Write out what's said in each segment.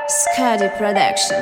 Skadi Production.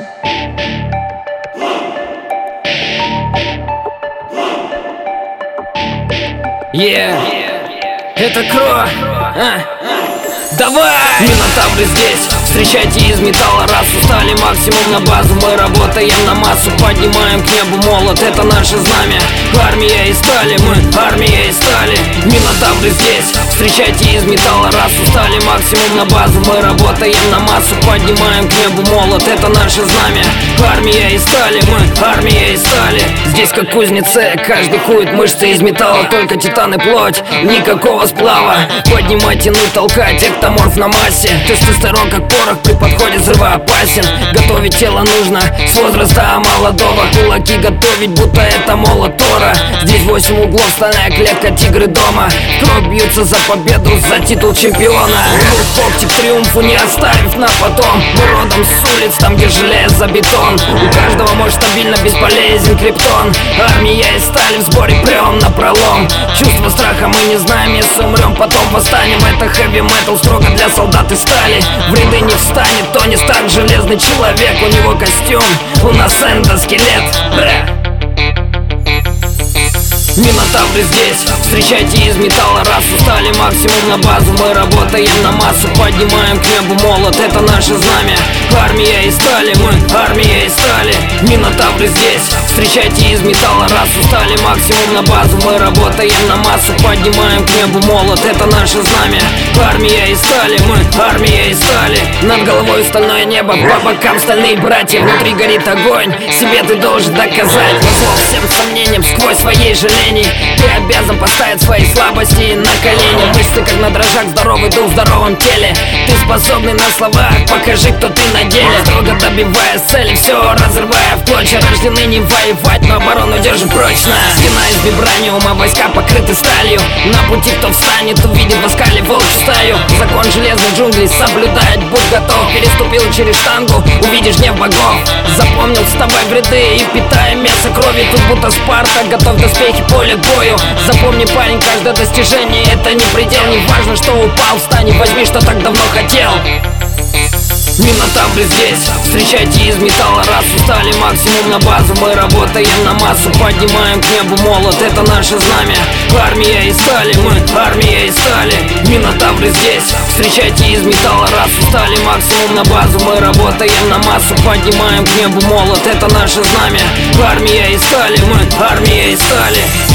Это Кро. Давай! Минотавры здесь, встречайте из металла расу. Стали максимум на базу, мы работаем на массу. Поднимаем к небу молот, это наше знамя. Армия из стали, мы армия из стали. Минотавры здесь, встречайте из металла расу. Стали максимум на базу, мы работаем на массу. Поднимаем к небу молот, это наше знамя. Армия из стали, мы армия из стали. Здесь как кузнецы, каждый кует мышцы из металла. Только титан и плоть, никакого сплава. Поднимать, тянуть, толкать, эктоморф на массе. Тестостерон как порох при подходе взрывоопасен. Готовить тело нужно с возраста молодого. Кулаки готовить, будто это молот Тора. Здесь 8 углов, стальная клетка, тигры дома. Кровь бьются за победу, за титул чемпиона. Когти к триумфу не оставив на потом. Мы родом с улиц, там где желез за бетон. У каждого мощь стабильно бесполезен криптон. Армия из стали, в сборе прям на пролом. Чувство страха мы не знаем, если умрем, потом восстанем. Это хэви метал, строго для солдат из стали. В ряды не встанет Тони Старк, железный человек. У него костюм, у нас эндоскелет. Минотавры здесь, встречайте из металла расу. Стали максимум на базу, мы работаем на массу. Поднимаем к небу молот, это наше знамя. Армия из стали, мы армия из стали. Минотавры здесь, встречайте из металла расу. Стали максимум на базу, мы работаем на массу. Поднимаем к небу молот, это наше знамя. Армия из стали, мы армия из стали. Над головой стальное небо, по бокам стальные братья. Внутри горит огонь, себе ты должен доказать. Назло всем сомнениям, сквозь своей жаления. Ты обязан поставить свои слабости на колени. Мышцы как на дрожжах, здоровый дух в здоровом теле. Ты способный на словах, покажи, кто ты на деле. Строго добивая цели, все разрывая в клочья. Рождены не воевать, но оборону держим прочно. Стена из вибраниума, войска покрыты сталью. На пути кто встанет, увидит в оскале волчью стаю. Закон железных джунглей соблюдать, будь готов. Переступил через штангу, увидишь гнев богов. Запомнил, вставай в ряды и питай мясо крови. Тут будто Спарта, готовь доспехи, поле к бою. Запомни, парень, каждое достижение — это не предел. Не важно, что упал, встань и возьми, что так давно хотел. Минотавры здесь, встречайте из металла расу. Стали максимум на базу, мы работаем на массу. Поднимаем к небу молот, это наше знамя. Армия из стали, мы армия из стали. Минотавры здесь, встречайте из металла расу. Стали максимум на базу, мы работаем на массу. Поднимаем к небу молот, это наше знамя. Армия из стали, мы армия из стали.